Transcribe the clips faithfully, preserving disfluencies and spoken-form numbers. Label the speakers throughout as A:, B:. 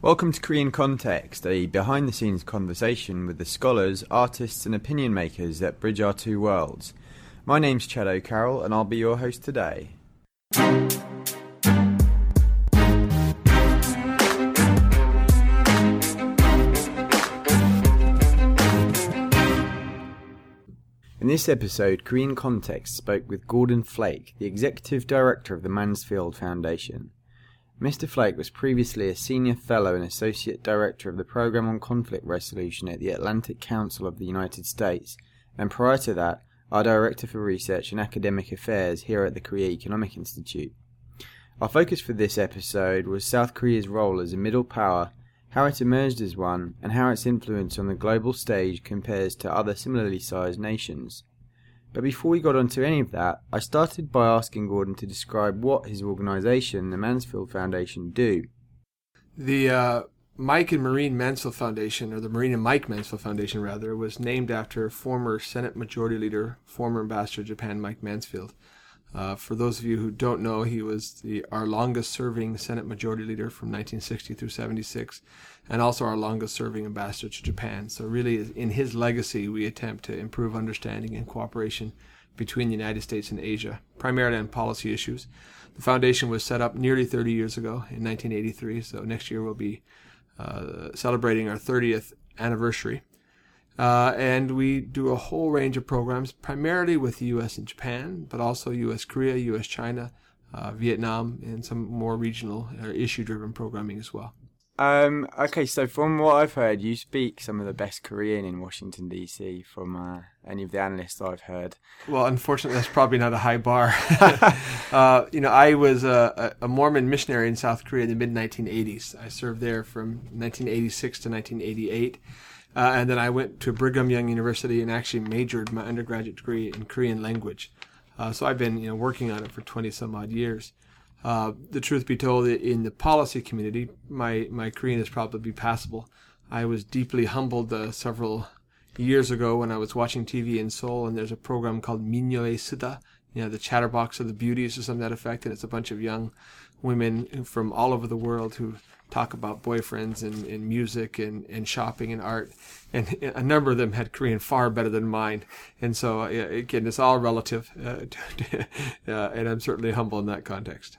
A: Welcome to Korean Context, a behind-the-scenes conversation with the scholars, artists and opinion makers that bridge our two worlds. My name's Chad O'Carroll and I'll be your host today. In this episode, Korean Context spoke with Gordon Flake, the Executive Director of the Mansfield Foundation. Mister Flake was previously a Senior Fellow and Associate Director of the Program on Conflict Resolution at the Atlantic Council of the United States, and prior to that, our Director for Research and Academic Affairs here at the Korea Economic Institute. Our focus for this episode was South Korea's role as a middle power, how it emerged as one, and how its influence on the global stage compares to other similarly sized nations. But before we got onto any of that, I started by asking Gordon to describe what his organisation, the Mansfield Foundation, do.
B: The uh, Mike and Maureen Mansfield Foundation, or the Maureen and Mike Mansfield Foundation, rather, was named after former Senate Majority Leader, former Ambassador to Japan, Mike Mansfield. Uh, for those of you who don't know, he was the our longest-serving Senate Majority Leader from nineteen sixty through seventy-six, and also our longest-serving ambassador to Japan. So really, in his legacy, we attempt to improve understanding and cooperation between the United States and Asia, primarily on policy issues. The foundation was set up nearly thirty years ago, in nineteen eighty-three, so next year we'll be uh, celebrating our thirtieth anniversary. Uh, and we do a whole range of programs, primarily with the U S and Japan, but also U S Korea, U S China, uh, Vietnam, and some more regional or issue-driven programming as well.
A: Um, okay, so from what I've heard, you speak some of the best Korean in Washington, D C, from uh, any of the analysts I've heard.
B: Well, unfortunately, that's probably not a high bar. uh, you know, I was a, a Mormon missionary in South Korea in the mid nineteen eighties. I served there from nineteen eighty-six to nineteen eighty-eight. Uh, and then I went to Brigham Young University and actually majored my undergraduate degree in Korean language. Uh, so I've been, you know, working on it for twenty some odd years. Uh, the truth be told, in the policy community, my, my Korean is probably passable. I was deeply humbled uh, several years ago when I was watching T V in Seoul, and there's a program called Minyoe Suda, you know, the Chatterbox of the Beauties or something to that effect, and it's a bunch of young women from all over the world who talk about boyfriends and, and music and, and shopping and art. And a number of them had Korean far better than mine. And so, uh, again, it's all relative. Uh, uh, and I'm certainly humble in that context.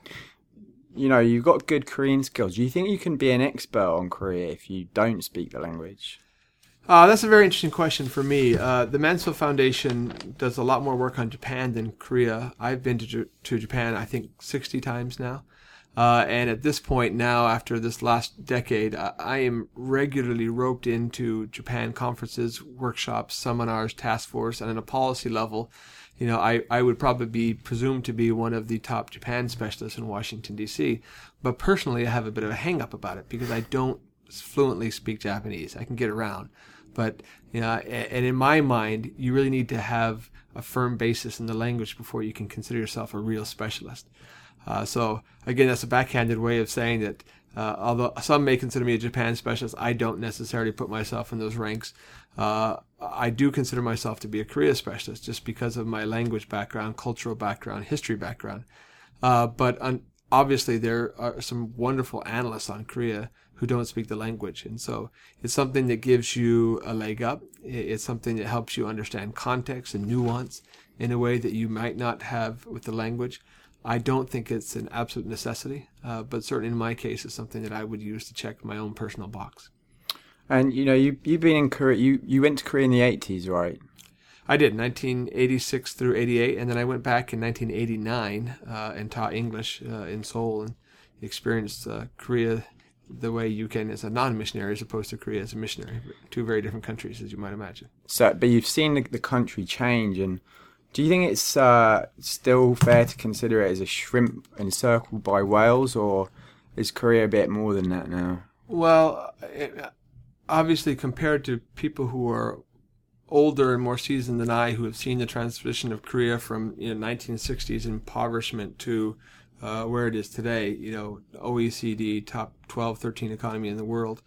A: You know, you've got good Korean skills. Do you think you can be an expert on Korea if you don't speak the language?
B: Uh, that's a very interesting question for me. Uh, the Mansfield Foundation does a lot more work on Japan than Korea. I've been to, to Japan, I think, sixty times now. Uh, and at this point now, after this last decade, I, I am regularly roped into Japan conferences, workshops, seminars, task force, and at a policy level, you know, I, I would probably be presumed to be one of the top Japan specialists in Washington, D C. But personally, I have a bit of a hang-up about it because I don't fluently speak Japanese. I can get around. But, you know, and in my mind, you really need to have a firm basis in the language before you can consider yourself a real specialist. Uh, so, again, that's a backhanded way of saying that uh, although some may consider me a Japan specialist, I don't necessarily put myself in those ranks. Uh, I do consider myself to be a Korea specialist just because of my language background, cultural background, history background. Uh, but un- obviously there are some wonderful analysts on Korea who don't speak the language. And so it's something that gives you a leg up. It's something that helps you understand context and nuance in a way that you might not have with the language. I don't think it's an absolute necessity, uh, but certainly in my case, it's something that I would use to check my own personal box.
A: And, you know, you, you've been in Korea, you, you went to Korea in the eighties, right?
B: I did, nineteen eighty-six through eighty-eight, and then I went back in nineteen eighty-nine uh, and taught English uh, in Seoul and experienced uh, Korea the way you can as a non-missionary as opposed to Korea as a missionary. Two very different countries, as you might imagine.
A: So, but you've seen the, the country change, and do you think it's uh, still fair to consider it as a shrimp encircled by whales, or is Korea a bit more than that now?
B: Well, obviously compared to people who are older and more seasoned than I, who have seen the transition of Korea from, you know, nineteen sixties impoverishment to uh, where it is today, you know, O E C D, top twelve, thirteen economy in the world.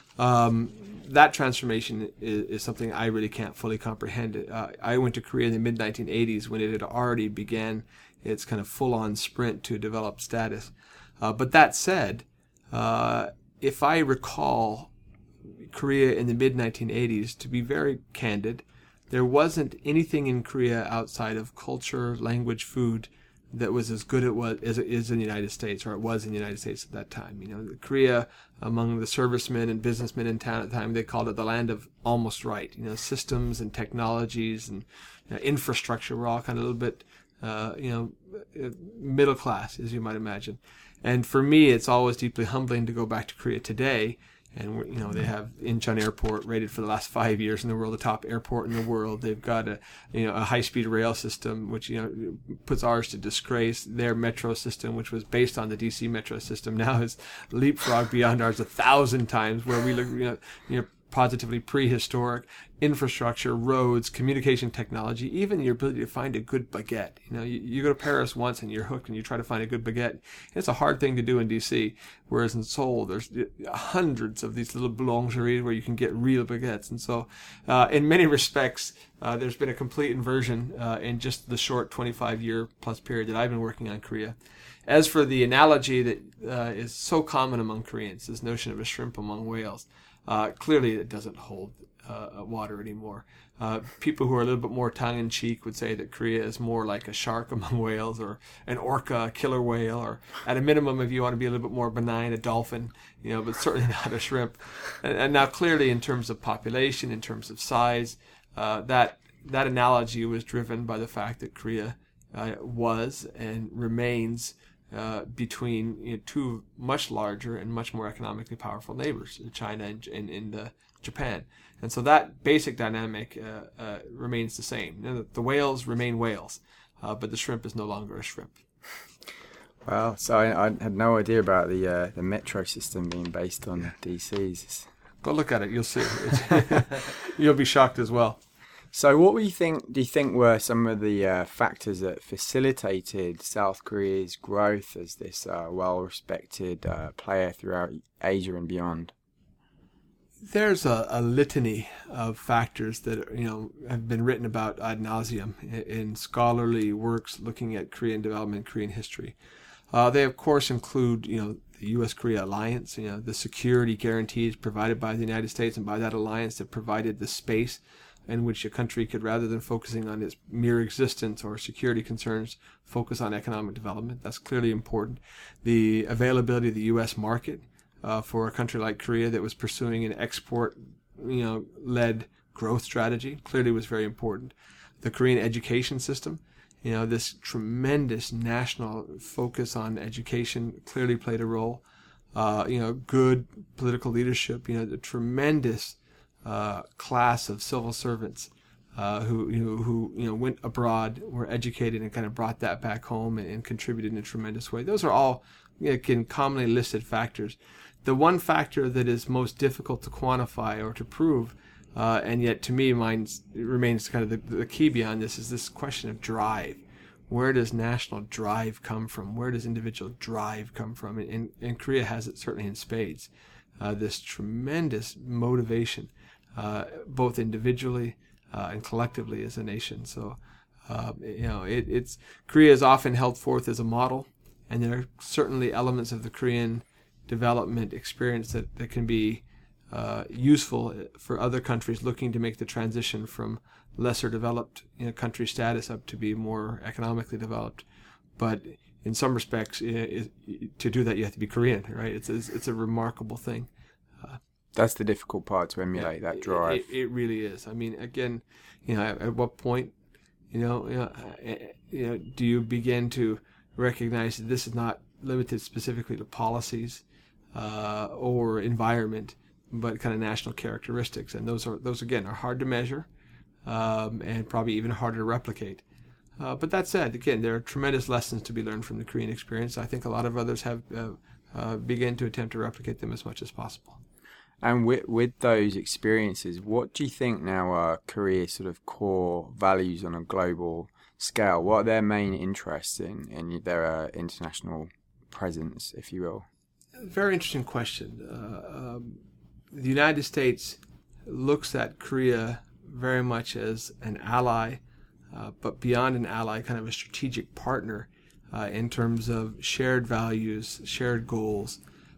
B: Um, that transformation is, is something I really can't fully comprehend. Uh, I went to Korea in the mid nineteen eighties when it had already began its kind of full-on sprint to develop status. Uh, but that said, uh, if I recall Korea in the mid nineteen eighties, to be very candid, there wasn't anything in Korea outside of culture, language, food that was as good it was as it is in the United States, or it was in the United States at that time. You know, Korea, among the servicemen and businessmen in town at the time, they called it the land of almost right. You know, systems and technologies and you know, infrastructure were all kind of a little bit, uh, you know, middle class, as you might imagine. And for me, it's always deeply humbling to go back to Korea today. And, you know, they have Incheon Airport rated for the last five years in the world, the top airport in the world. They've got a, you know, a high-speed rail system, which, you know, puts ours to disgrace. Their metro system, which was based on the D C metro system, now has leapfrogged beyond ours a thousand times, where we look, you know, you know, positively prehistoric infrastructure, roads, communication technology, even your ability to find a good baguette. You know, you, you go to Paris once and you're hooked and you try to find a good baguette. It's a hard thing to do in D C, whereas in Seoul, there's hundreds of these little boulangeries where you can get real baguettes. And so, uh, in many respects, uh, there's been a complete inversion uh, in just the short twenty-five year plus period that I've been working on Korea. As for the analogy that uh, is so common among Koreans, this notion of a shrimp among whales, Uh, clearly, it doesn't hold uh, water anymore. Uh, people who are a little bit more tongue-in-cheek would say that Korea is more like a shark among whales, or an orca, a killer whale, or at a minimum, if you want to be a little bit more benign, a dolphin, you know, but certainly not a shrimp. And, and now, clearly, in terms of population, in terms of size, uh, that that analogy was driven by the fact that Korea uh, was and remains Uh, between you know, two much larger and much more economically powerful neighbors, China and, and, and uh, Japan. And so that basic dynamic uh, uh, remains the same. You know, the whales remain whales, uh, but the shrimp is no longer a shrimp.
A: Well, so I, I had no idea about the uh, the metro system being based on D Cs.
B: Go look at it, you'll see. You'll be shocked as well.
A: So what do you think, do you think were some of the uh, factors that facilitated South Korea's growth as this uh, well-respected uh, player throughout Asia and beyond?
B: There's a, a litany of factors that you know have been written about ad nauseum in, in scholarly works looking at Korean development, Korean history. Uh, they, of course, include you know the U S Korea alliance, you know the security guarantees provided by the United States and by that alliance that provided the space in which a country could, rather than focusing on its mere existence or security concerns, focus on economic development. That's clearly important. The availability of the U S market uh, for a country like Korea that was pursuing an export, you know, led growth strategy clearly was very important. The Korean education system, you know, this tremendous national focus on education clearly played a role. Uh, you know, good political leadership, you know, the tremendous Uh, class of civil servants uh, who you know, who you know went abroad, were educated, and kind of brought that back home and, and contributed in a tremendous way. Those are all you know, again, commonly listed factors. The one factor that is most difficult to quantify or to prove, uh, and yet to me mine remains kind of the, the key beyond this, is this question of drive. Where does national drive come from? Where does individual drive come from? And, and, and Korea has it certainly in spades. Uh, this tremendous motivation. Uh, both individually uh, and collectively as a nation. So, uh, you know, it, it's Korea is often held forth as a model, and there are certainly elements of the Korean development experience that, that can be uh, useful for other countries looking to make the transition from lesser developed you know, country status up to be more economically developed. But in some respects, it, it, to do that, you have to be Korean, right? It's it's, it's a remarkable thing. Uh,
A: That's the difficult part, to emulate
B: yeah,
A: that drive.
B: It, it really is. I mean, again, you know, at, at what point, you know, you know, you know, do you begin to recognize that this is not limited specifically to policies uh, or environment, but kind of national characteristics, and those are those again are hard to measure, um, and probably even harder to replicate. Uh, but that said, again, there are tremendous lessons to be learned from the Korean experience. I think a lot of others have uh, uh, begun to attempt to replicate them as much as possible.
A: And with, with those experiences, what do you think now are Korea's sort of core values on a global scale? What are their main interests in, in their uh, international presence, if you will?
B: Very interesting question. Uh, um, the United States looks at Korea very much as an ally, uh, but beyond an ally, kind of a strategic partner uh, in terms of shared values, shared goals.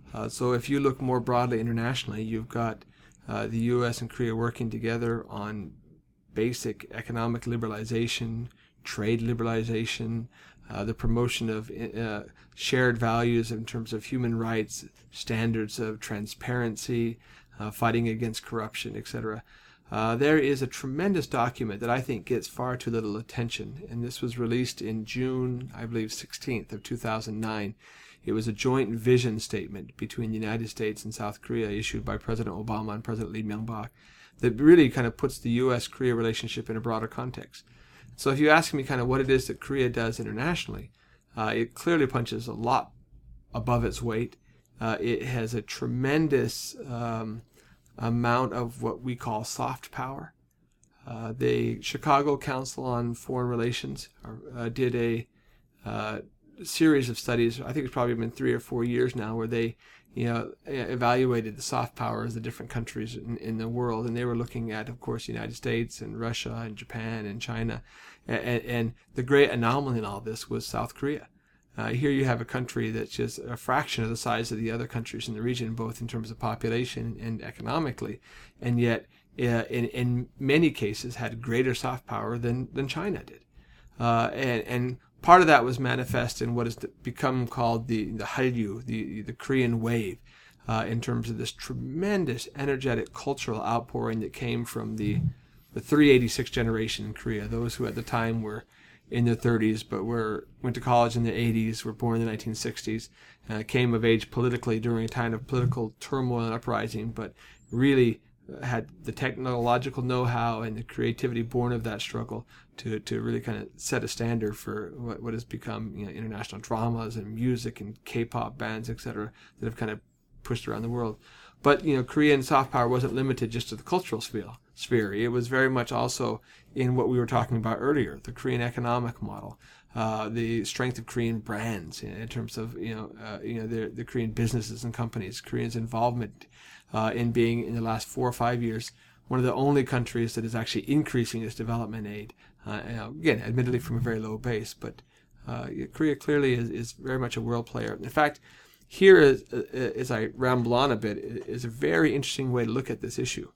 B: Uh, so if you look more broadly internationally, you've got uh, the U S and Korea working together on basic economic liberalization, trade liberalization, uh, the promotion of uh, shared values in terms of human rights, standards of transparency, uh, fighting against corruption, et cetera. Uh, there is a tremendous document that I think gets far too little attention, and this was released in June, I believe, sixteenth of two thousand nine. It was a joint vision statement between the United States and South Korea issued by President Obama and President Lee Myung-bak that really kind of puts the U S Korea relationship in a broader context. So if you ask me kind of what it is that Korea does internationally, uh, it clearly punches a lot above its weight. Uh, it has a tremendous um, amount of what we call soft power. Uh, the Chicago Council on Foreign Relations uh, did a uh, series of studies, I think it's probably been three or four years now, where they you know, evaluated the soft powers of the different countries in, in the world. And they were looking at, of course, the United States and Russia and Japan and China. And, and the great anomaly in all this was South Korea. Uh, here you have a country that's just a fraction of the size of the other countries in the region, both in terms of population and economically, and yet uh, in, in many cases had greater soft power than, than China did. Uh, and, and part of that was manifest in what has become called the, the Hallyu, the, the Korean wave, uh, in terms of this tremendous energetic cultural outpouring that came from the, the three eighty-six generation in Korea, those who at the time were in their thirties, but were went to college in the eighties, were born in the nineteen sixties, uh, came of age politically during a time of political turmoil and uprising, but really had the technological know-how and the creativity born of that struggle to, to really kind of set a standard for what, what has become you know, international dramas and music and K-pop bands, et cetera, that have kind of pushed around the world. But, you know, Korean soft power wasn't limited just to the cultural sphere. sphere. It was very much also in what we were talking about earlier, the Korean economic model, uh, the strength of Korean brands in, in terms of, you know, uh, you know, the, the Korean businesses and companies, Koreans' involvement uh, in being, in the last four or five years, one of the only countries that is actually increasing its development aid. Uh, you know, again, admittedly from a very low base, but uh, Korea clearly is, is very much a world player. In fact, here, is, as I ramble on a bit, is a very interesting way to look at this issue.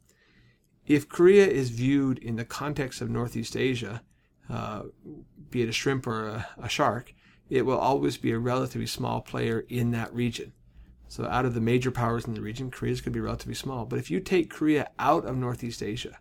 B: If Korea is viewed in the context of Northeast Asia, uh, be it a shrimp or a, a shark, it will always be a relatively small player in that region. So out of the major powers in the region, Korea is going to be relatively small. But if you take Korea out of Northeast Asia,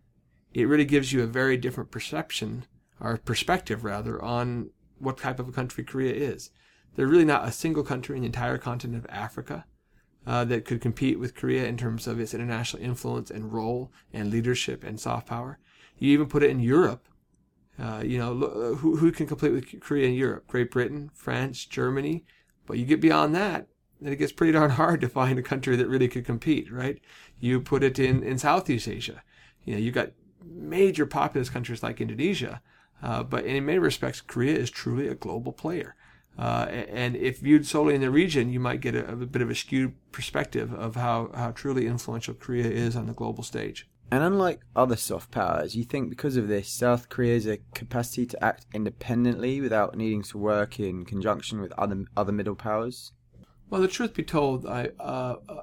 B: it really gives you a very different perception, or perspective rather, on what type of a country Korea is. There's really not a single country in the entire continent of Africa uh, that could compete with Korea in terms of its international influence and role and leadership and soft power. You even put it in Europe. Uh, you know, who, who can compete with Korea in Europe? Great Britain, France, Germany. But you get beyond that, then it gets pretty darn hard to find a country that really could compete, right? You put it in, in Southeast Asia. You know, you've got major populous countries like Indonesia. Uh, but in many respects, Korea is truly a global player. Uh, and if viewed solely in the region, you might get a, a bit of a skewed perspective of how, how truly influential Korea is on the global stage.
A: And unlike other soft powers, you think because of this, South Korea's a capacity to act independently without needing to work in conjunction with other other middle powers?
B: Well, the truth be told, I, uh, uh,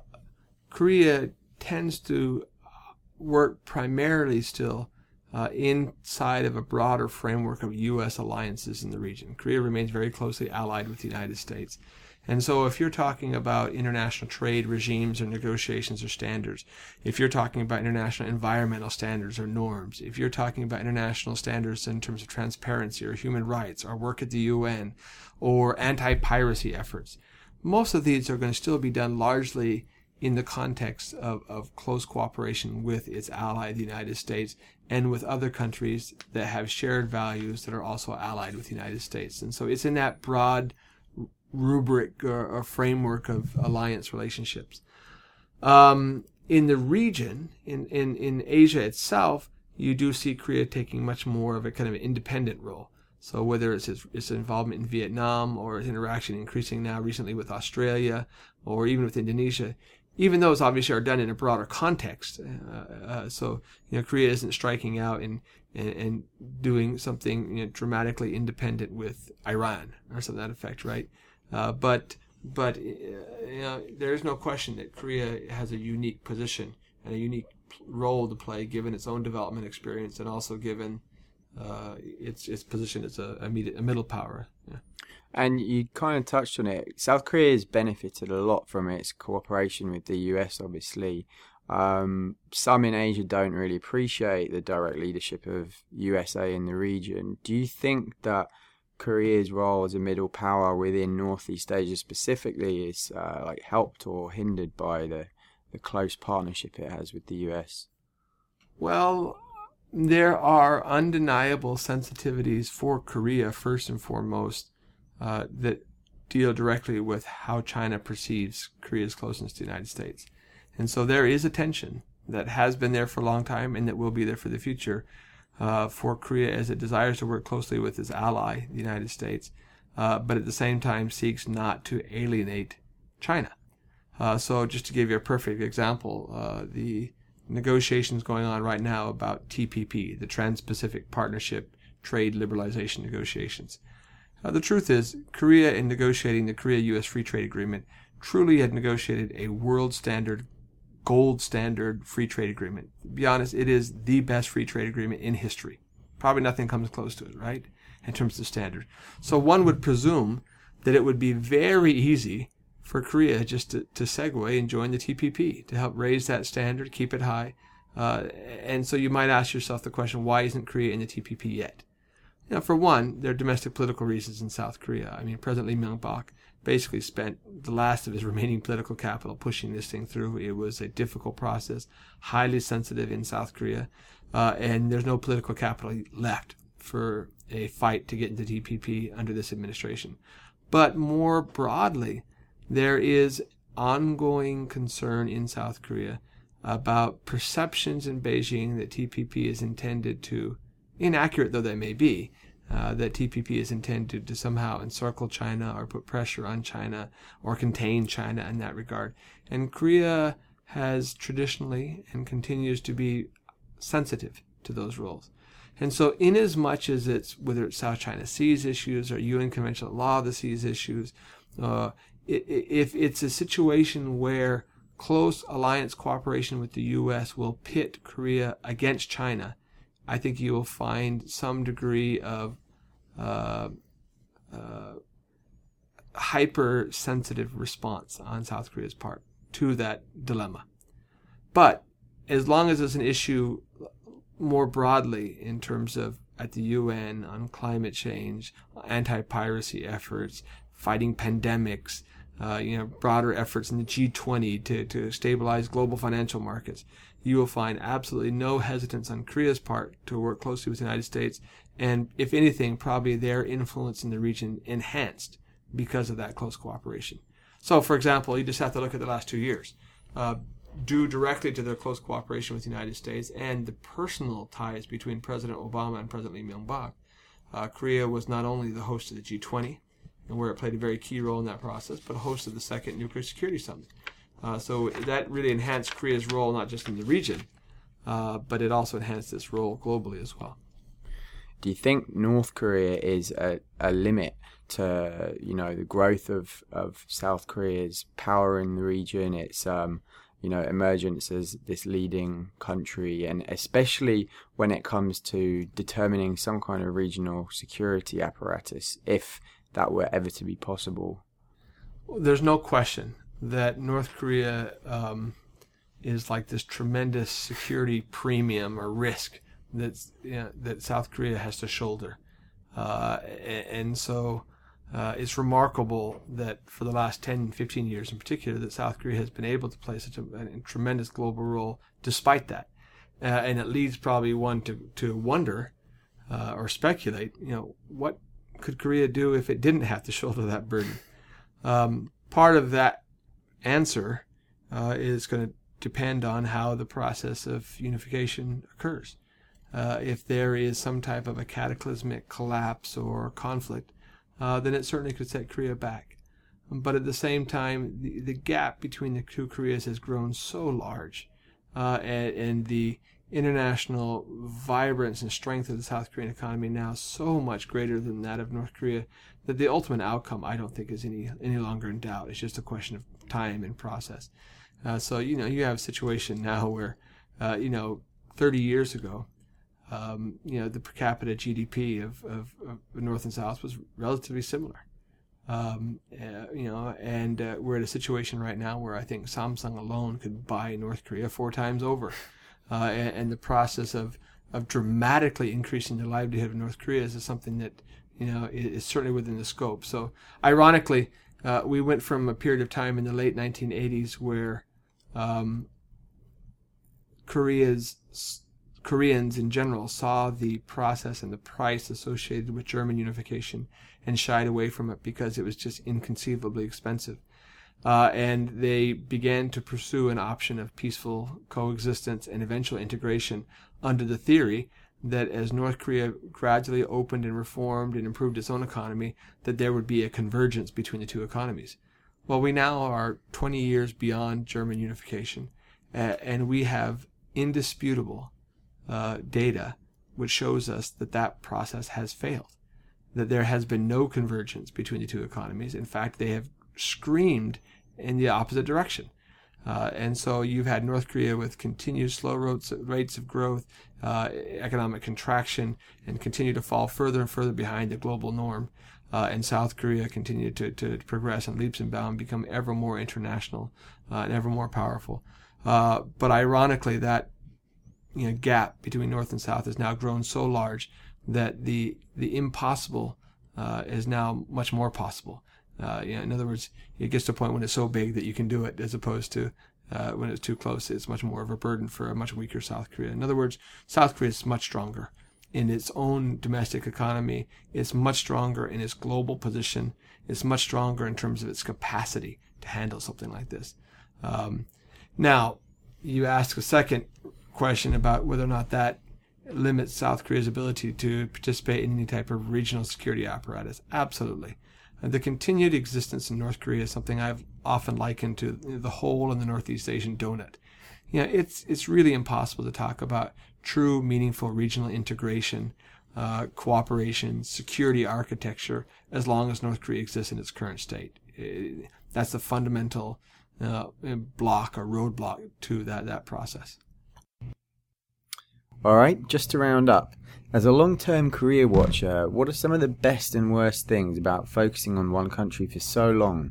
B: Korea tends to work primarily still Uh, inside of a broader framework of U S alliances in the region. Korea remains very closely allied with the United States. And so if you're talking about international trade regimes or negotiations or standards, if you're talking about international environmental standards or norms, if you're talking about international standards in terms of transparency or human rights or work at the U N or anti-piracy efforts, most of these are going to still be done largely in the context of, of close cooperation with its ally, the United States, and with other countries that have shared values that are also allied with the United States. And so it's in that broad rubric or, or framework of alliance relationships. Um, in the region, in, in, in Asia itself, you do see Korea taking much more of a kind of independent role. So whether it's its, its involvement in Vietnam or its interaction increasing now recently with Australia or even with Indonesia, even those obviously are done in a broader context. Uh, uh, so, you know, Korea isn't striking out and, and, and doing something you know, dramatically independent with Iran or something to that effect, right? Uh, but but uh, you know, there is no question that Korea has a unique position and a unique role to play, given its own development experience and also given uh, its its position as a, a, med- a middle power. Yeah.
A: And you kind of touched on it. South Korea has benefited a lot from its cooperation with the U S, obviously. Um, some in Asia don't really appreciate the direct leadership of U S A in the region. Do you think that Korea's role as a middle power within Northeast Asia specifically is uh, like helped or hindered by the, the close partnership it has with the U S?
B: Well, there are undeniable sensitivities for Korea, first and foremost, uh, that deal directly with how China perceives Korea's closeness to the United States. And so there is a tension that has been there for a long time and that will be there for the future uh, for Korea as it desires to work closely with its ally, the United States, uh, but at the same time seeks not to alienate China. Uh, so just to give you a perfect example, uh, the negotiations going on right now about T P P, the Trans-Pacific Partnership Trade Liberalization Negotiations. Uh, the truth is, Korea, in negotiating the Korea-U S Free Trade Agreement, truly had negotiated a world standard, gold standard free trade agreement. To be honest, it is the best free trade agreement in history. Probably nothing comes close to it, right, in terms of standard. So one would presume that it would be very easy for Korea just to, to segue and join the T P P to help raise that standard, keep it high. Uh, and so you might ask yourself the question, why isn't Korea in the T P P yet? You know, for one, there are domestic political reasons in South Korea. I mean, President Lee Myung-bak basically spent the last of his remaining political capital pushing this thing through. It was a difficult process, highly sensitive in South Korea, uh, and there's no political capital left for a fight to get into T P P under this administration. But more broadly, there is ongoing concern in South Korea about perceptions in Beijing that T P P is intended to, inaccurate though they may be, Uh, that T P P is intended to somehow encircle China or put pressure on China or contain China in that regard. And Korea has traditionally and continues to be sensitive to those roles. And so inasmuch as it's, whether it's South China Seas issues or U N Conventional Law of the Seas issues, uh, if it's a situation where close alliance cooperation with the U S will pit Korea against China, I think you will find some degree of uh, uh, hypersensitive response on South Korea's part to that dilemma. But as long as it's an issue more broadly in terms of at the U N on climate change, anti-piracy efforts, fighting pandemics, uh, you know, broader efforts in the G twenty to, to stabilize global financial markets, you will find absolutely no hesitance on Korea's part to work closely with the United States, and if anything, probably their influence in the region enhanced because of that close cooperation. So, for example, you just have to look at the last two years. Uh, due directly to their close cooperation with the United States and the personal ties between President Obama and President Lee Myung-bak, uh, Korea was not only the host of the G twenty, and where it played a very key role in that process, but a host of the Second Nuclear Security Summit. Uh, so that really enhanced Korea's role not just in the region, uh, but it also enhanced its role globally as well.
A: Do you think North Korea is a, a limit to, you know, the growth of, of South Korea's power in the region, its um, you know, emergence as this leading country, and especially when it comes to determining some kind of regional security apparatus, if that were ever to be possible?
B: There's no question that North Korea um, is like this tremendous security premium or risk that's, you know, that South Korea has to shoulder. Uh, and, and so uh, it's remarkable that for the last ten, fifteen years in particular, that South Korea has been able to play such a, a tremendous global role despite that. Uh, and it leads probably one to, to wonder uh, or speculate, you know, what could Korea do if it didn't have to shoulder that burden? Um, part of that answer uh, is going to depend on how the process of unification occurs. Uh, if there is some type of a cataclysmic collapse or conflict, uh, then it certainly could set Korea back. But at the same time, the, the gap between the two Koreas has grown so large, uh, and, and the international vibrance and strength of the South Korean economy now so much greater than that of North Korea that the ultimate outcome, I don't think, is any any longer in doubt. It's just a question of time and process. Uh, so, you know, you have a situation now where, uh, you know, thirty years ago, um, you know, the per capita G D P of, of, of North and South was relatively similar. Um, uh, you know, and uh, we're at a situation right now where I think Samsung alone could buy North Korea four times over. Uh, and, and the process of, of dramatically increasing the livelihood of North Korea is something that, you know, is, is certainly within the scope. So, ironically, uh, we went from a period of time in the late nineteen eighties where um, Korea's Koreans in general saw the process and the price associated with German unification and shied away from it because it was just inconceivably expensive. Uh, and they began to pursue an option of peaceful coexistence and eventual integration under the theory that as North Korea gradually opened and reformed and improved its own economy, that there would be a convergence between the two economies. Well, we now are twenty years beyond German unification, uh, and we have indisputable uh, data which shows us that that process has failed, that there has been no convergence between the two economies. In fact, they have screamed in the opposite direction. Uh, and so you've had North Korea with continued slow rates, rates of growth, uh, economic contraction, and continue to fall further and further behind the global norm. Uh, and South Korea continued to, to progress in leaps and bounds, become ever more international uh, and ever more powerful. Uh, but ironically, that you know, gap between North and South has now grown so large that the the impossible uh, is now much more possible. Uh, you know, in other words, it gets to a point when it's so big that you can do it, as opposed to uh, when it's too close, it's much more of a burden for a much weaker South Korea. In other words, South Korea is much stronger in its own domestic economy. It's much stronger in its global position. It's much stronger in terms of its capacity to handle something like this. Um, now, you ask a second question about whether or not that limits South Korea's ability to participate in any type of regional security apparatus. Absolutely. The continued existence in North Korea is something I've often likened to the hole in the Northeast Asian donut. You know, it's it's really impossible to talk about true, meaningful regional integration, uh, cooperation, security architecture, as long as North Korea exists in its current state. It, that's the fundamental uh, block or roadblock to that, that process.
A: All right, just to round up, as a long-term Korea watcher, what are some of the best and worst things about focusing on one country for so long?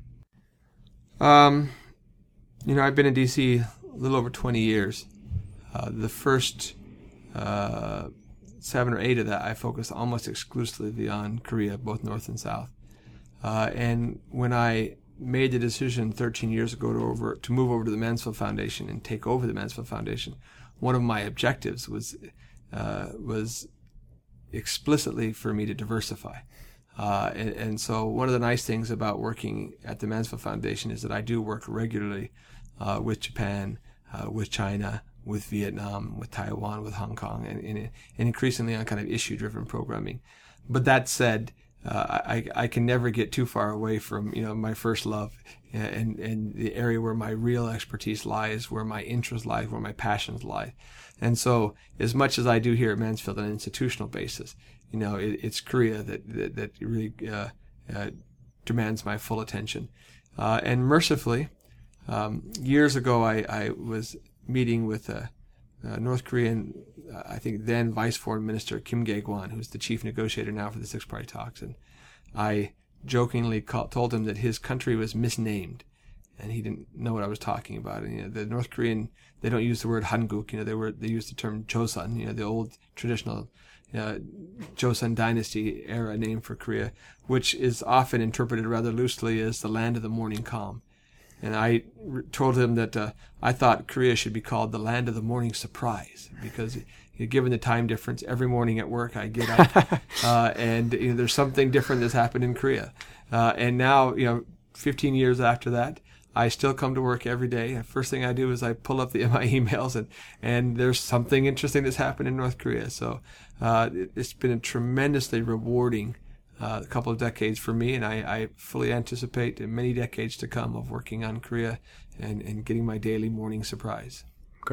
B: Um, you know, I've been in D C a little over twenty years. Uh, the first uh, seven or eight of that, I focused almost exclusively on Korea, both North and South. Uh, and when I made the decision thirteen years ago to over to move over to the Mansfield Foundation and take over the Mansfield Foundation, one of my objectives was uh, was explicitly for me to diversify. Uh, and, and so one of the nice things about working at the Mansfield Foundation is that I do work regularly uh, with Japan, uh, with China, with Vietnam, with Taiwan, with Hong Kong, and, and, and increasingly on kind of issue-driven programming. But that said, uh, I, I can never get too far away from, you know, my first love and, and the area where my real expertise lies, where my interest lies, where my passions lie. And so as much as I do here at Mansfield on an institutional basis, you know, it, it's Korea that, that, that really uh, uh, demands my full attention. Uh, and mercifully, um, years ago, I, I was meeting with a, a North Korean, uh, I think then Vice Foreign Minister Kim Gae-kwan, who's the chief negotiator now for the six-party talks. And I jokingly called, told him that his country was misnamed, and he didn't know what I was talking about. And, you know, the North Korean, they don't use the word Hanguk. You know, they were they use the term Joseon. You know, the old traditional uh, Joseon dynasty era name for Korea, which is often interpreted rather loosely as the land of the morning calm. And I re- told him that uh, I thought Korea should be called the land of the morning surprise, because you know, given the time difference, every morning at work I get up uh, and you know, there's something different that's happened in Korea. Uh, and now, you know, fifteen years after that, I still come to work every day. The first thing I do is I pull up the, my emails, and, and there's something interesting that's happened in North Korea. So uh, it, it's been a tremendously rewarding uh, couple of decades for me, and I, I fully anticipate many decades to come of working on Korea and, and getting my daily morning surprise.
A: Great.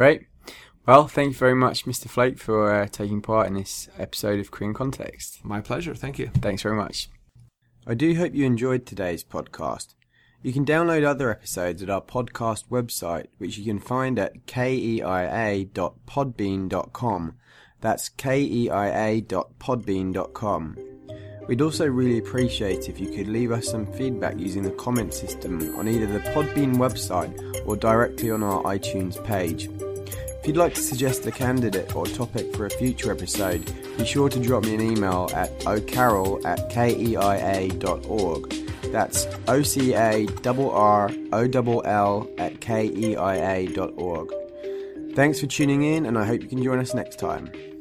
A: Well, thank you very much, Mister Flake, for uh, taking part in this episode of Korean Context.
B: My pleasure. Thank you.
A: Thanks very much. I do hope you enjoyed today's podcast. You can download other episodes at our podcast website, which you can find at keia dot podbean dot com. That's keia dot podbean dot com. We'd also really appreciate if you could leave us some feedback using the comment system on either the Podbean website or directly on our iTunes page. If you'd like to suggest a candidate or topic for a future episode, be sure to drop me an email at ocarroll at keia dot org. That's O C A R R O L L at keia dot org. Thanks for tuning in, and I hope you can join us next time.